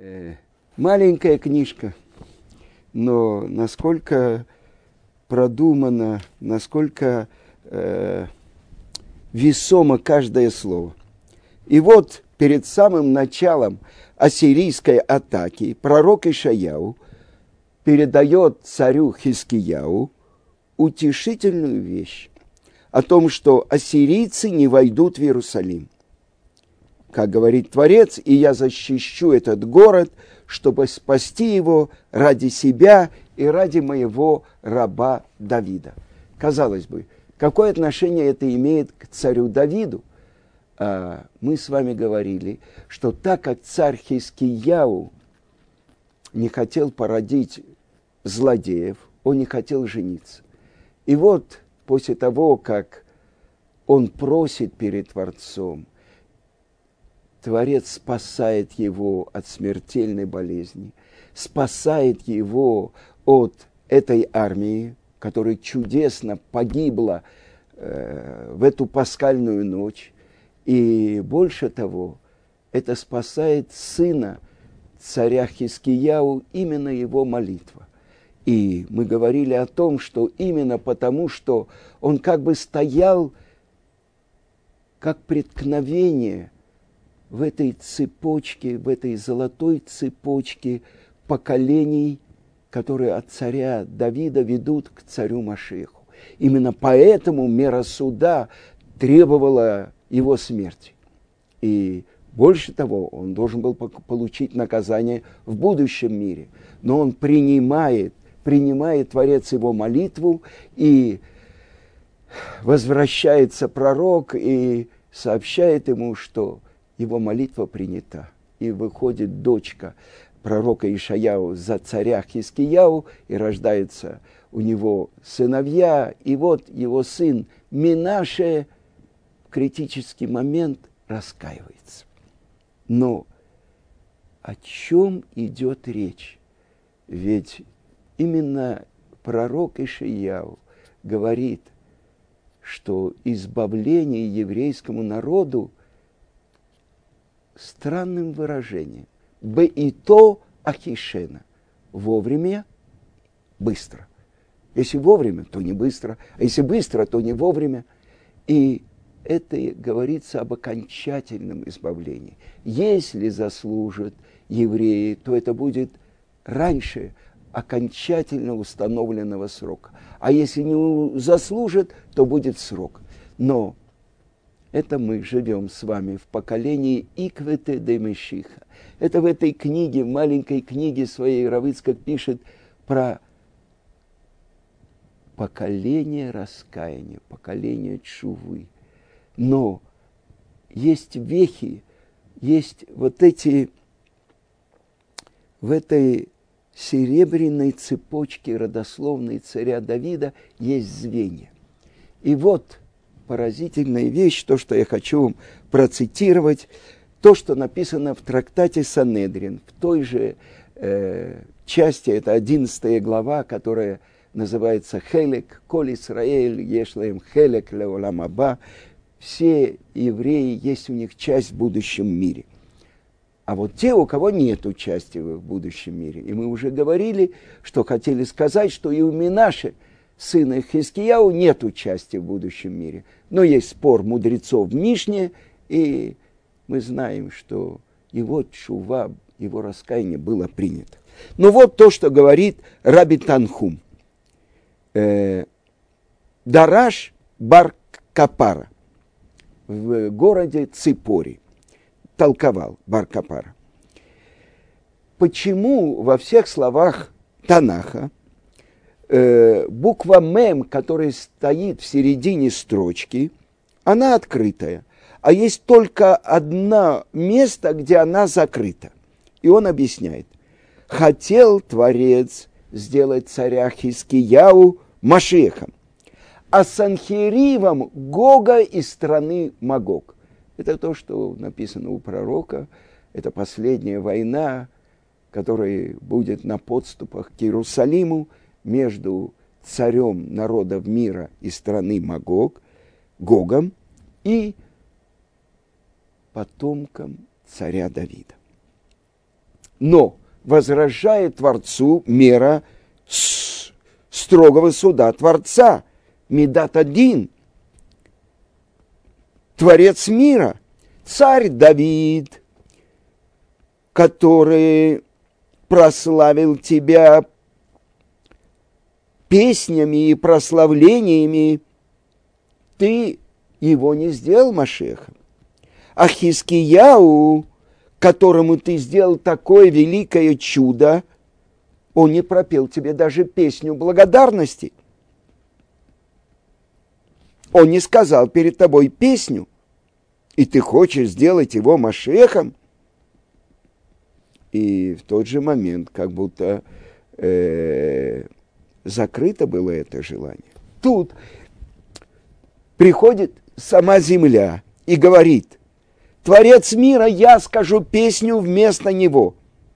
Маленькая книжка, но насколько продумано, насколько весомо каждое слово. И вот перед самым началом ассирийской атаки пророк Ишаяу передает царю Хизкияу утешительную вещь о том, что ассирийцы не войдут в Иерусалим. Как говорит Творец, и я защищу этот город, чтобы спасти его ради себя и ради моего раба Давида. Казалось бы, какое отношение это имеет к царю Давиду? Мы с вами говорили, что так как царь Хизкияу не хотел породить злодеев, он не хотел жениться. И вот после того, как он просит перед Творцом, Творец спасает его от смертельной болезни, спасает его от этой армии, которая чудесно погибла в эту пасхальную ночь. И больше того, это спасает сына царя Хизкияу, именно его молитва. И мы говорили о том, что именно потому, что он как бы стоял как преткновение в этой цепочке, в этой золотой цепочке поколений, которые от царя Давида ведут к царю Машиаху. Именно поэтому мера суда требовала его смерти. И больше того, он должен был получить наказание в будущем мире. Но он принимает Творец его молитву, и возвращается пророк и сообщает ему, что его молитва принята. И выходит дочка пророка Ишаяу за царя Хизкияу, и рождаются у него сыновья. И вот его сын Менаше в критический момент раскаивается. Но о чем идет речь? Ведь именно пророк Ишаяу говорит, что избавление еврейскому народу странным выражением. Беито ахишена. Вовремя, быстро. Если вовремя, то не быстро. А если быстро, то не вовремя. И это говорится об окончательном избавлении. Если заслужат евреи, то это будет раньше окончательно установленного срока. А если не заслужат, то будет срок. Но это мы живем с вами в поколении Иквете де Мешиха. Это в этой книге, в маленькой книге своей Рав Ицхак пишет про поколение раскаяния, поколение тшувы. Но есть вехи, есть вот эти, в этой серебряной цепочке родословной царя Давида есть звенья. И вот поразительная вещь, то, что я хочу вам процитировать, то, что написано в трактате Санедрин, в той же части, это 11 глава, которая называется «Хелек, Коль Исраэль, Ешлаем Хелек Леолам Аба». Все евреи, есть у них часть в будущем мире. А вот те, у кого нет участия в будущем мире, и мы уже говорили, что хотели сказать, что и у Менаше, сына Хизкияу, нет участия в будущем мире. Но есть спор мудрецов в Мишне, и мы знаем, что его тшува, его раскаяние было принято. Но вот то, что говорит Раби Танхум. Дараш бар Капара в городе Ципори толковал бар Капара. Почему во всех словах Танаха буква Мем, которая стоит в середине строчки, она открытая, а есть только одно место, где она закрыта. И он объясняет. Хотел Творец сделать царя Хизкияу Машиахом, а Санхеривом Гога из страны Магог. Это то, что написано у пророка. Это последняя война, которая будет на подступах к Иерусалиму между царем народов мира из страны Магог, Гогом, и потомком царя Давида. но возражает Творцу мера строгого суда Творца, Медат один, Творец мира, царь Давид, который прославил тебя песнями и прославлениями, ты его не сделал Машехом. А Хискияу, которому ты сделал такое великое чудо, он не пропел тебе даже песню благодарности. Он не сказал перед тобой песню, и ты хочешь сделать его Машехом. И в тот же момент как будто закрыто было это желание. Тут приходит сама земля и говорит: Творец мира, я скажу песню вместо него.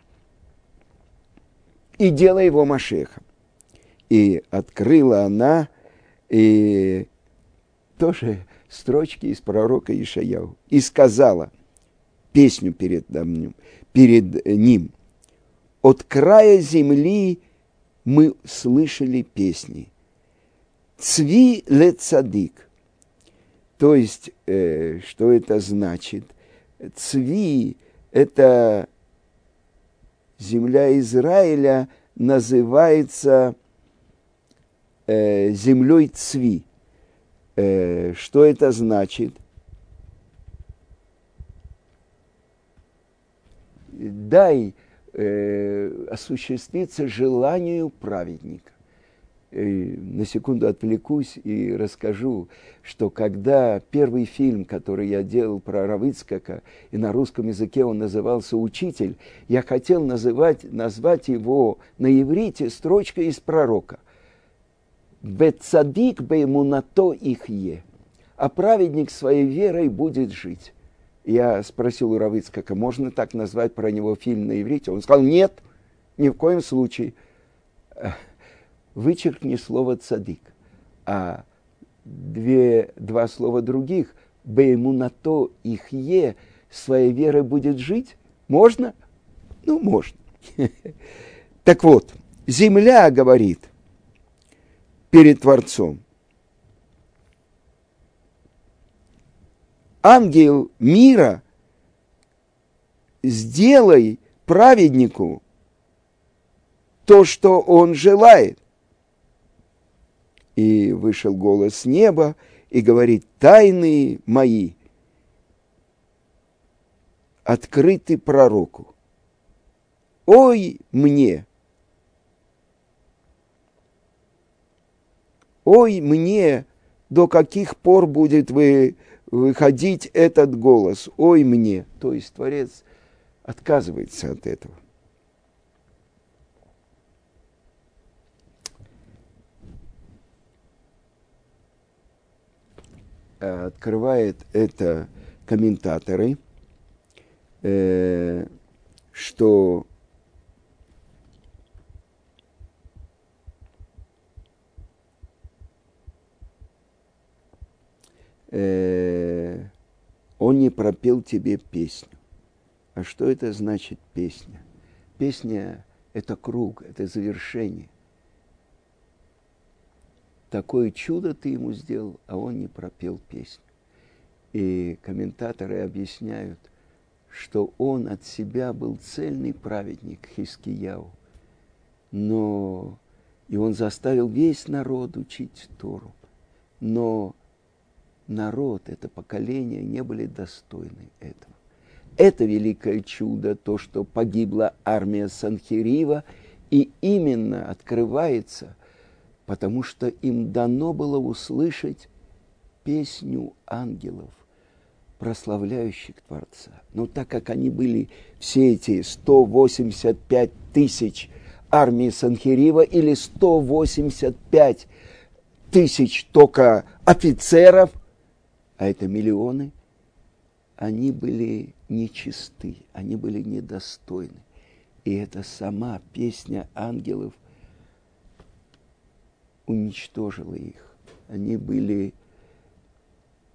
И делай его Машехом. И открыла она и тоже строчки из пророка Ишаяу. И сказала песню перед ним. От края земли мы слышали песни. Цви ле цадик. То есть, что это значит? Цви – это земля Израиля, называется землей Цви. Что это значит? Дай осуществиться желанию праведника. На секунду отвлекусь и расскажу, что когда первый фильм, который я делал про Рава Ицхака, и на русском языке он назывался «Учитель», я хотел назвать его на иврите строчкой из пророка. «Бецадик беймунато ихе», а праведник своей верой будет жить. Я спросил у Рава Ицхака, можно так назвать про него фильм на иврите? Он сказал, нет, ни в коем случае. Вычеркни слово «цадик», а два слова других, «беймунато ихе», своей верой будет жить, можно? Ну, можно. Так вот, земля говорит перед Творцом: ангел мира, сделай праведнику то, что он желает. И вышел голос с неба и говорит: тайны мои открыты пророку. Ой мне! Ой мне, до каких пор будет выходить этот голос? Ой мне! То есть Творец отказывается от этого. Открывает это комментаторы, что он не пропел тебе песню. А что это значит песня? Песня – это круг, это завершение. Такое чудо ты ему сделал, а он не пропел песню. И комментаторы объясняют, что он от себя был цельный праведник Хискияу, но и он заставил весь народ учить Тору. Но народ, это поколение, не были достойны этого. Это великое чудо, то, что погибла армия Санхерива, и именно открывается, потому что им дано было услышать песню ангелов, прославляющих Творца. Но так как они были все эти 185 тысяч армии Санхерива или 185 тысяч только офицеров, а это миллионы, они были нечисты, они были недостойны. И это сама песня ангелов уничтожила их. Они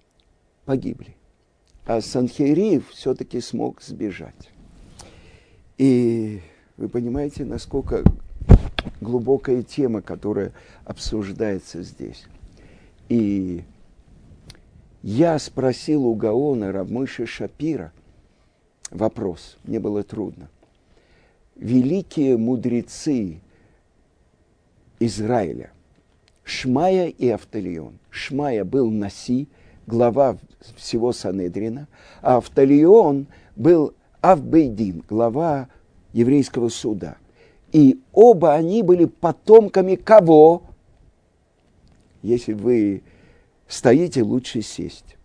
погибли. А Санхерив все-таки смог сбежать. И вы понимаете, насколько глубокая тема, которая обсуждается здесь. И я спросил у Гаона Рав Мойше Шапира вопрос, мне было трудно. Великие мудрецы Израиля, Шмая и Автолион. Шмая был Наси, глава всего Санедрина, а Автолион был Авбейдин, глава еврейского суда. И оба они были потомками кого? Если вы стоите, лучше сесть.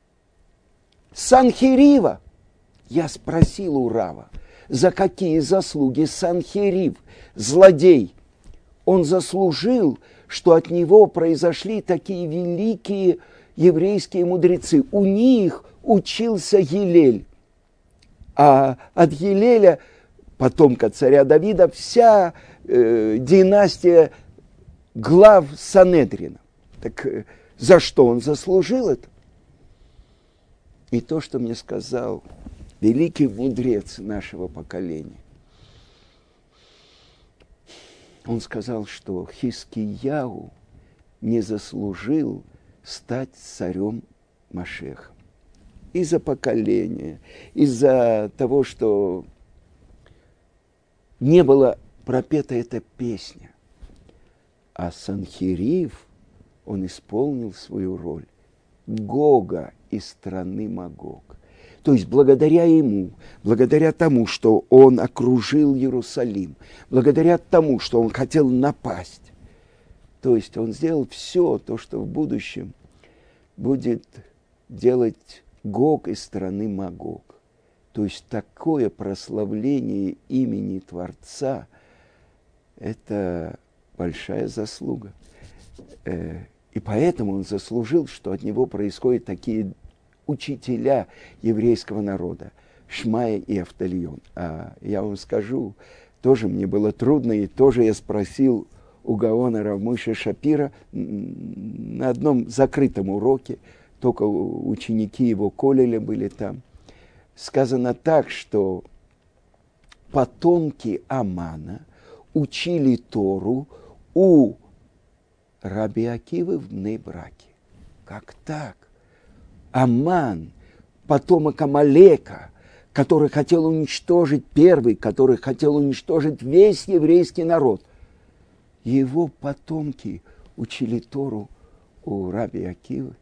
Санхерива. Я спросил у Рава, за какие заслуги Санхерив, злодей, он заслужил, что от него произошли такие великие еврейские мудрецы. У них учился Гилель. А от Гилеля, потомка царя Давида, вся династия глав Санедрина. Так за что он заслужил это? И то, что мне сказал великий мудрец нашего поколения, он сказал, что Хискияу не заслужил стать царем Машеха. Из-за поколения, из-за того, что не была пропета эта песня. А Санхерив, он исполнил свою роль Гога из страны Магог. То есть благодаря ему, благодаря тому, что он окружил Иерусалим, благодаря тому, что он хотел напасть, то есть он сделал все то, что в будущем будет делать Гог из страны Магог. То есть такое прославление имени Творца – это большая заслуга. И поэтому он заслужил, что от него происходят такие учителя еврейского народа, Шмая и Автолион. А я вам скажу, тоже мне было трудно, и тоже я спросил у Гаона Рав Мойше Шапира на одном закрытом уроке, только ученики его коллеля были там. Сказано так, что потомки Амана учили Тору у Раби Акивы в Бней-Браке. Как так? Аман, потомок Амалека, который хотел уничтожить первый, который хотел уничтожить весь еврейский народ. Его потомки учили Тору у Раби Акивы.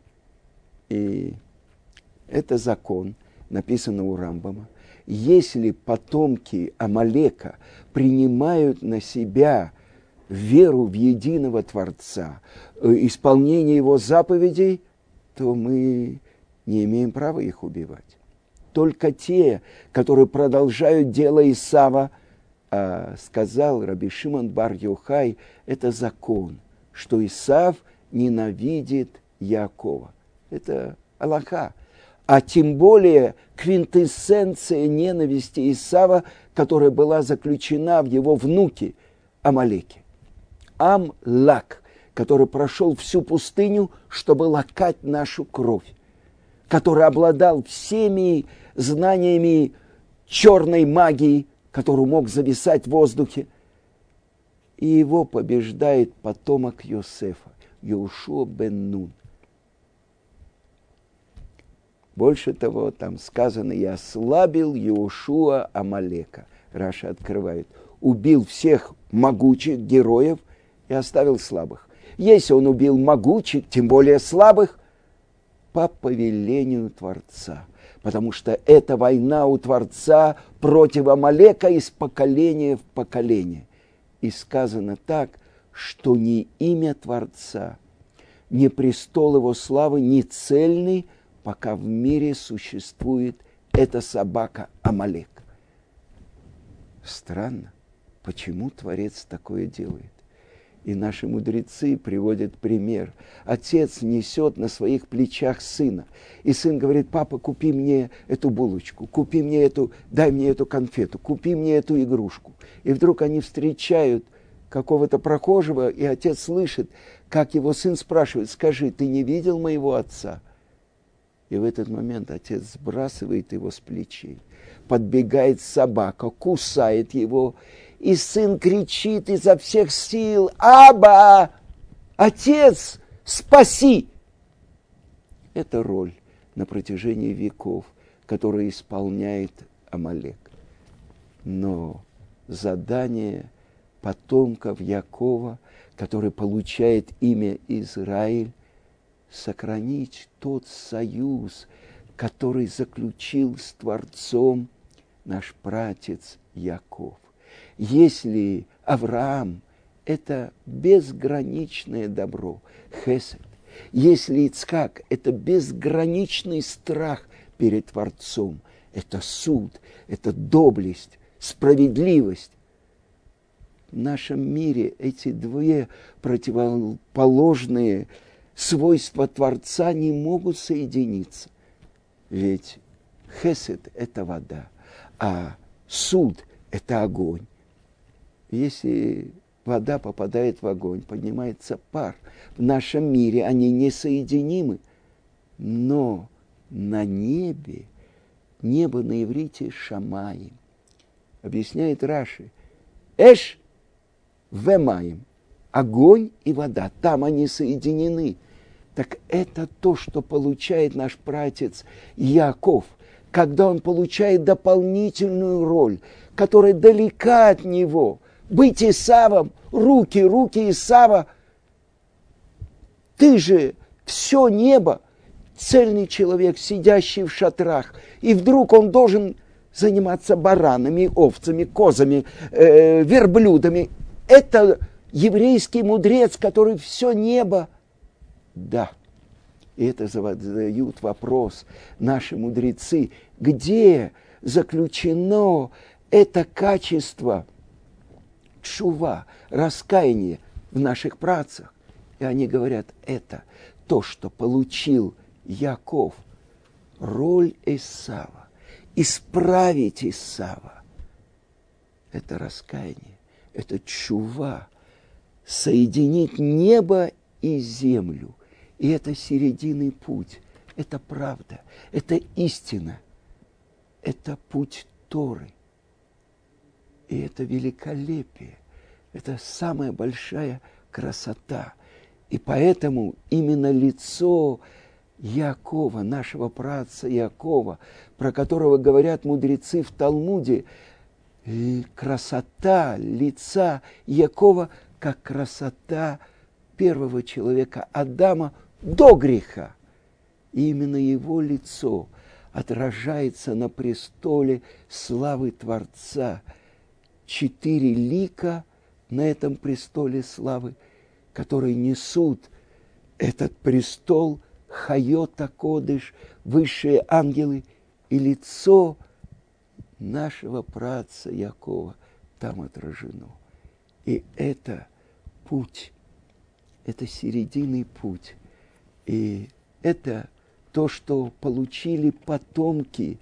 И это закон, написано у Рамбама. Если потомки Амалека принимают на себя веру в единого Творца, исполнение его заповедей, то мы не имеем права их убивать. Только те, которые продолжают дело Исава, сказал Раби Шимон бар Йохай, это закон, что Исав ненавидит Яакова. Это алаха. А тем более квинтэссенция ненависти Исава, которая была заключена в его внуке Амалеке. Амлак, который прошел всю пустыню, чтобы лакать нашу кровь, который обладал всеми знаниями черной магии, который мог зависать в воздухе. И его побеждает потомок Йосефа, Йошуа бен Нун. Больше того, там сказано, и ослабил Йошуа Амалека. Раша открывает. Убил всех могучих героев и оставил слабых. Если он убил могучих, тем более слабых, по повелению Творца. Потому что это война у Творца против Амалека из поколения в поколение. И сказано так, что ни имя Творца, ни престол его славы, ни цельный, пока в мире существует эта собака Амалек. Странно, почему Творец такое делает? И наши мудрецы приводят пример. Отец несет на своих плечах сына. И сын говорит: папа, купи мне эту булочку, купи мне эту, дай мне эту конфету, купи мне эту игрушку. И вдруг они встречают какого-то прохожего, и отец слышит, как его сын спрашивает: скажи, ты не видел моего отца? И в этот момент отец сбрасывает его с плечей, подбегает собака, кусает его, и сын кричит изо всех сил: «Аба! Отец, спаси!» Это роль на протяжении веков, которую исполняет Амалек. Но задание потомков Якова, который получает имя Израиль, сохранить тот союз, который заключил с Творцом наш пратец Яков. Если Авраам – это безграничное добро, хесед, если Ицхак – это безграничный страх перед Творцом, это суд, это доблесть, справедливость. В нашем мире эти две противоположные свойства Творца не могут соединиться. Ведь хесед – это вода, а суд – это огонь. Если вода попадает в огонь, поднимается пар. В нашем мире они несоединимы. Но на небе, небо на иврите шамаим. Объясняет Раши: эш вемаим, огонь и вода, там они соединены. Так это то, что получает наш пратец Яков, когда он получает дополнительную роль, которая далека от него. Быть Исавом, руки Исава, ты же все небо, цельный человек, сидящий в шатрах, и вдруг он должен заниматься баранами, овцами, козами, верблюдами. Это еврейский мудрец, который все небо. Да, и это задают вопрос наши мудрецы, где заключено это качество тшува, раскаяние в наших працах. И они говорят, это то, что получил Яков, роль Исава, исправить Исава. Это раскаяние, это тшува, соединить небо и землю. И это серединный путь, это правда, это истина, это путь Торы. И это великолепие, это самая большая красота. И поэтому именно лицо Якова, нашего праотца Якова, про которого говорят мудрецы в Талмуде, красота лица Якова, как красота первого человека Адама до греха. И именно его лицо отражается на престоле славы Творца. 4 лика на этом престоле славы, которые несут этот престол Хайота Кодыш, высшие ангелы, и лицо нашего праотца Якова там отражено. И это путь, это серединный путь. И это то, что получили потомки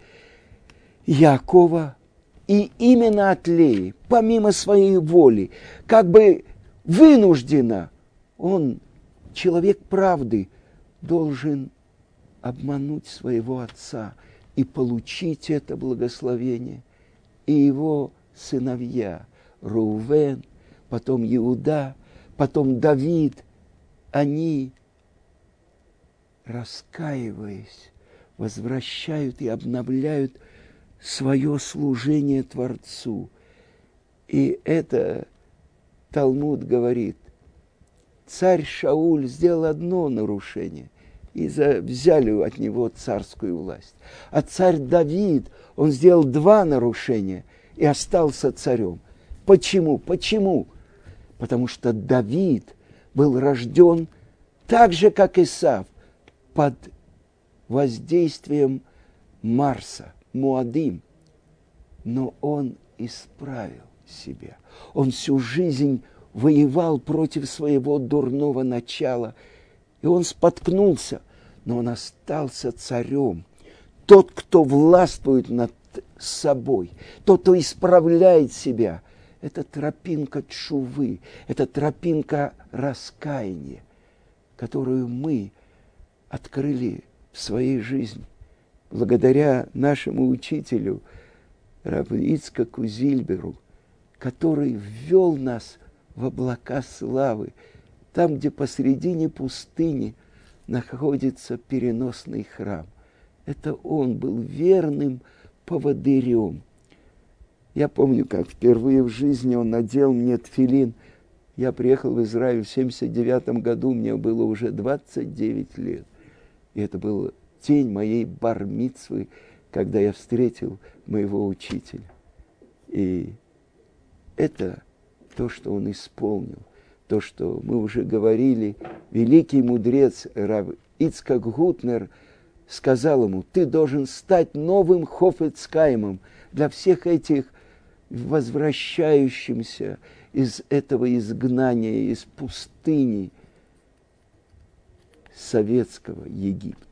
Якова, и именно от Леи, помимо своей воли, как бы вынужденно, он, человек правды, должен обмануть своего отца и получить это благословение. И его сыновья, Рувен, потом Иуда, потом Давид, они, раскаиваясь, возвращают и обновляют свое служение Творцу. И это Талмуд говорит, царь Шауль сделал одно нарушение, и взяли от него царскую власть. А царь Давид, он сделал 2 нарушения и остался царем. Почему? Потому что Давид был рожден так же, как Исав, под воздействием Марса, Муадим. Но он исправил себя. Он всю жизнь воевал против своего дурного начала. И он споткнулся, но он остался царем. Тот, кто властвует над собой, тот, кто исправляет себя, это тропинка тшувы, это тропинка раскаяния, которую мы открыли в своей жизни. Благодаря нашему учителю Рав Ицхаку Зильберу, который ввел нас в облака славы, там, где посредине пустыни находится переносный храм. Это он был верным поводырем. Я помню, как впервые в жизни он надел мне тфилин. Я приехал в Израиль в 1979 году, мне было уже 29 лет. И это был день моей бар-мицвы, когда я встретил моего учителя. И это то, что он исполнил, то, что мы уже говорили. Великий мудрец рав Ицхак Гутнер сказал ему: ты должен стать новым Хофец Хаимом для всех этих возвращающимся из этого изгнания, из пустыни советского Египта.